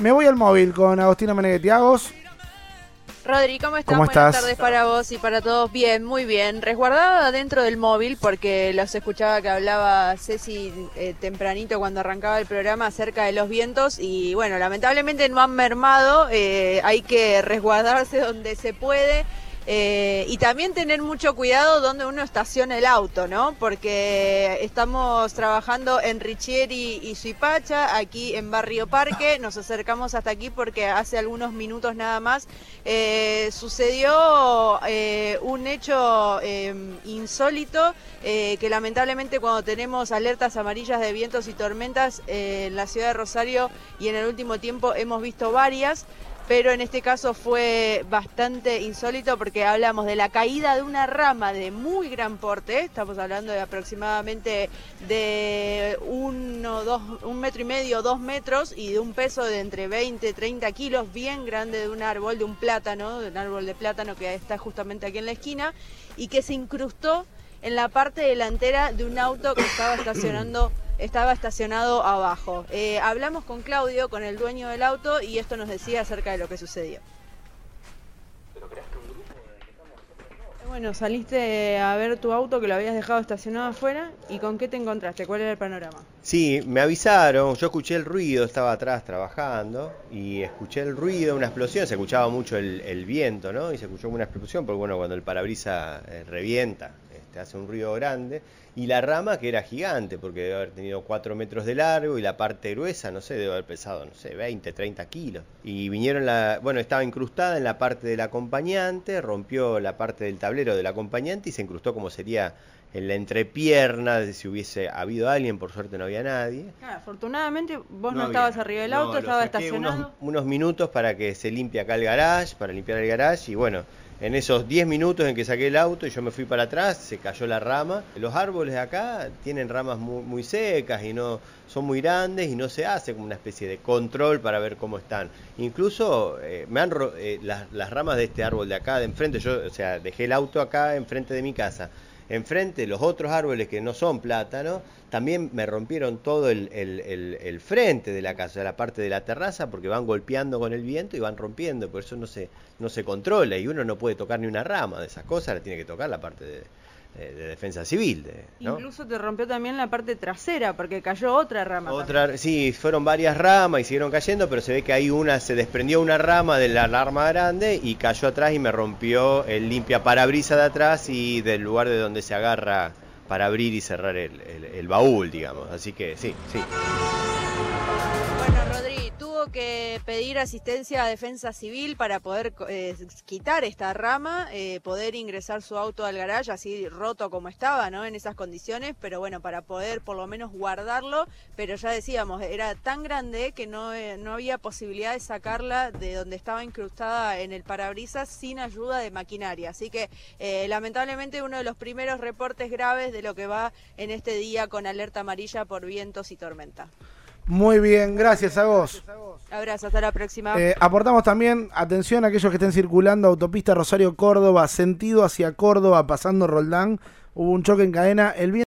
Me voy al móvil con Agostina Meneghetti. Agos. Rodri, ¿cómo estás? ¿Cómo estás? Buenas tardes para vos y para todos. Bien, muy bien. Resguardada dentro del móvil porque los escuchaba que hablaba Ceci tempranito cuando arrancaba el programa acerca de los vientos y bueno, lamentablemente no han mermado. Hay que resguardarse donde se puede. Y también tener mucho cuidado donde uno estaciona el auto, ¿no? Porque estamos trabajando en Richieri y Suipacha, aquí en Barrio Parque. Nos acercamos hasta aquí porque hace algunos minutos nada más sucedió un hecho insólito que lamentablemente cuando tenemos alertas amarillas de vientos y tormentas en la ciudad de Rosario y en el último tiempo hemos visto varias. Pero en este caso fue bastante insólito porque hablamos de la caída de una rama de muy gran porte, estamos hablando de aproximadamente de 1,5 metros, 2 metros y de un peso de entre 20 y 30 kilos, bien grande, de un árbol, de un plátano, de un árbol de plátano que está justamente aquí en la esquina y que se incrustó en la parte delantera de un auto que estaba estacionado abajo. Hablamos con Claudio, con el dueño del auto, y esto nos decía acerca de lo que sucedió. Bueno, saliste a ver tu auto que lo habías dejado estacionado afuera, ¿y con qué te encontraste? ¿Cuál era el panorama? Sí, me avisaron, yo escuché el ruido, estaba atrás trabajando y escuché el ruido, una explosión, se escuchaba mucho el viento, ¿no? Y se escuchó una explosión, porque bueno, cuando el parabrisas revienta, hace un ruido grande, y la rama que era gigante, porque debe haber tenido 4 metros de largo, y la parte gruesa, no sé, debe haber pesado, no sé, 20, 30 kilos. Y vinieron, estaba incrustada en la parte del acompañante, rompió la parte del tablero del acompañante y se incrustó como sería en la entrepierna, de si hubiese habido alguien, por suerte no había nadie. Afortunadamente vos no estabas arriba del auto, estaba estacionado. Unos minutos para que se limpie acá el garage, para limpiar el garage, y bueno, en esos 10 minutos en que saqué el auto y yo me fui para atrás, se cayó la rama. Los árboles de acá tienen ramas muy secas y no son muy grandes y no se hace como una especie de control para ver cómo están. Incluso las ramas de este árbol de acá de enfrente, yo dejé el auto acá enfrente de mi casa. Enfrente, los otros árboles que no son plátanos, también me rompieron todo el frente de la casa, la parte de la terraza, porque van golpeando con el viento y van rompiendo, por eso no se controla y uno no puede tocar ni una rama de esas cosas, la tiene que tocar la parte de defensa civil, ¿no? Incluso te rompió también la parte trasera, porque cayó otra rama. Sí, fueron varias ramas y siguieron cayendo, pero se ve que ahí se desprendió una rama de la rama grande y cayó atrás y me rompió el limpiaparabrisas de atrás y del lugar de donde se agarra para abrir y cerrar el baúl, digamos. Así que sí. Bueno, Rodri, tuvo que pedir asistencia a Defensa Civil para poder quitar esta rama, poder ingresar su auto al garage así roto como estaba, ¿no? En esas condiciones, pero bueno, para poder por lo menos guardarlo, pero ya decíamos, era tan grande que no había posibilidad de sacarla de donde estaba incrustada en el parabrisas sin ayuda de maquinaria, así que lamentablemente uno de los primeros reportes graves de lo que va en este día con alerta amarilla por vientos y tormenta. Muy bien, gracias Agos. Abrazo, hasta la próxima. Aportamos también, atención a aquellos que estén circulando, autopista Rosario-Córdoba, sentido hacia Córdoba, pasando Roldán, hubo un choque en cadena, el